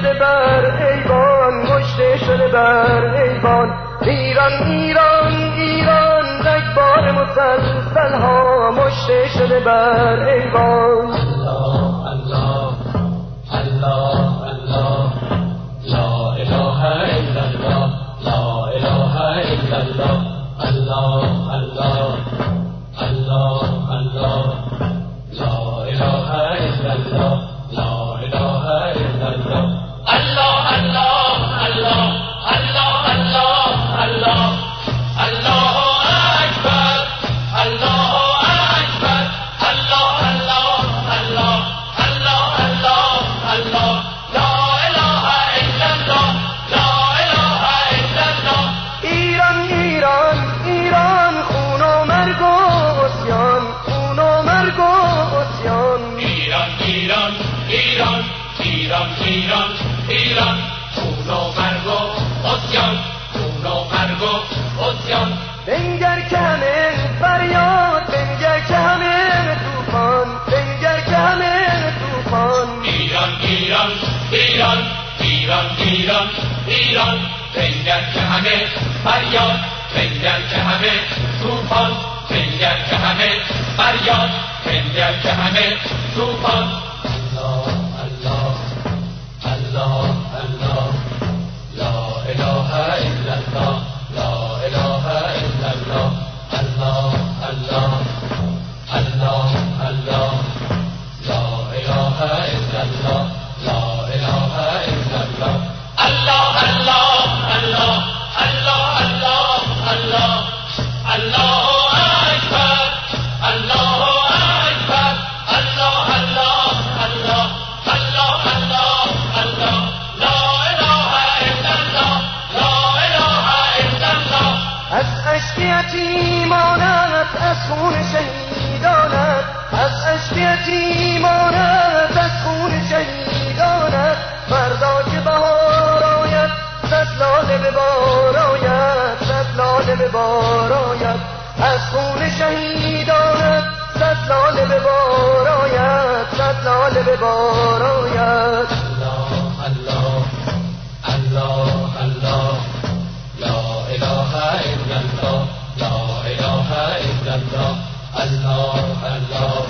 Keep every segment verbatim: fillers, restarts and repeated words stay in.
شده بر ایوان، مشته شده بر ایوان. ایران ایران ایران رگبار مسلسل ها مشته شده بر ایوان. الله الله الله الله لا اله الا الله لا اله الا الله الله الله الله الله لا اله الا الله لا اله الا الله الله الله الله الله الله الله الله اکبر الله اکبر الله الله الله الله الله الله لا اله الا الله لا اله الا الله. ایران ایران ایران خون و مرگ و عصیان، خون و مرگ و عصیان. ایران ایران ایران ایران ایران ایران خون و مرگ و عصیان، خون و مرگ و عصیان. بنگر که همه فریاد، بنگر که همه طوفان، بنگر که همه طوفان. ایران ایران ایران ایران ایران ایران بنگر که همه فریاد، بنگر که همه طوفان، بنگر که همه فریاد، بنگر که همه طوفان. الله الله الله الله لا اله الا الله لا اله الا الله الله الله الله الله لا اله الا الله لا اله الا الله الله الله الله الله الله الله الله اکبر الله اکبر الله الله الله الله الله الله لا اله الا الله لا اله الا الله. از اشک یتیمانت، از خون شهیدانت، از اشک یتیمانت، از خون شهیدانت. فردا که بهار آید صد لاله به بار آید، صد لاله به بار آید. از خون شهیدانت صد لاله به بار آید، صد لاله به بار آید. الله الله الله الله لا اله الا الله لا اله الا الله الله الله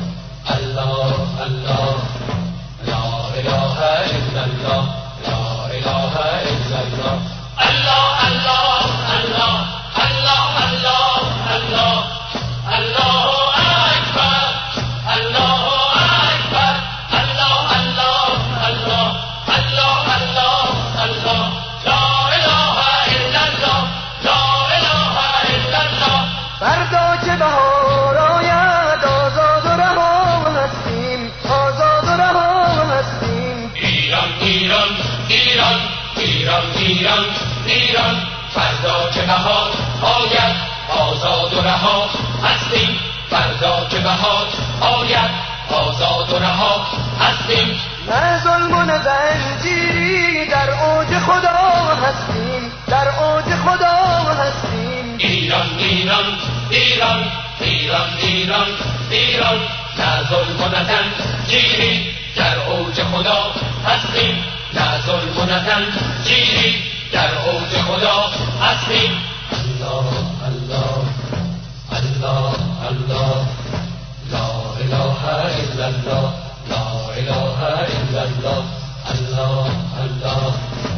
الله الله لا اله الا الله لا اله الا الله الله الله الله الله الله الله الله اکبر الله اکبر الله الله الله الله الله الله لا اله الا الله لا اله الا الله. فردا که بهار آید آزاد و رها هستیم، آزاد و رها هستیم. ایران ایران ایران ایران ایران ایران فردا که بهار آید آزاد و رها هستیم، فردا که بهار آید آزاد و رها هستیم. نه ظلم و نه زنجیری در اوج خدا هستیم، در اوج خدا هستیم. ایران ایران ایران ایران ایران ایران نه ظلم و نه زنجیری در اوج خدا هستیم، نه ظلم و نه زنجیری در اوج خدا هستیم. الله الله الله الله لا اله الا الله لا اله الا الله الله الله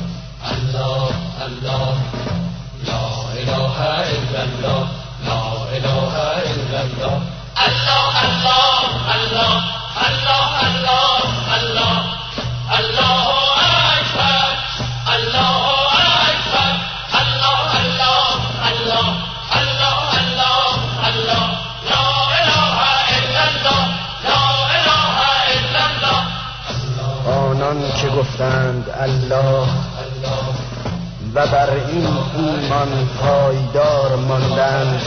الله الله لا اله الا الله لا اله الا الله الله الله الله الله الله الله الله اکبر الله اکبر الله الله الله الله الله الله لا اله الا الله لا اله الا الله. آنان که گفتند الله و بر این ایمان پایدار ماندند،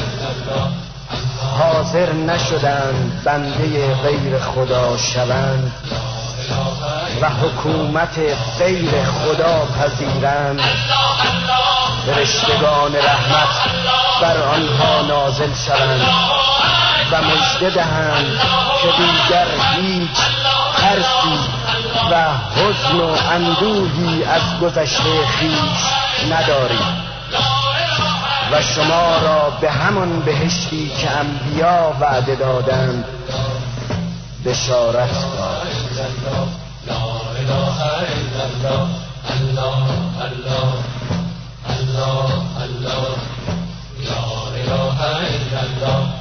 حاضر نشدند بنده غیر خدا شوند و حکومت غیر خدا پذیرند. فرشتگان رحمت بر آنها نازل شوند و مژده دهند که دیگر هیچ ترسی و حزن و اندوهی از گذشته خویش ندارید و شما را به همان بهشتی که انبیا وعده دادند بشارت داد. الله الله لا اله الا الله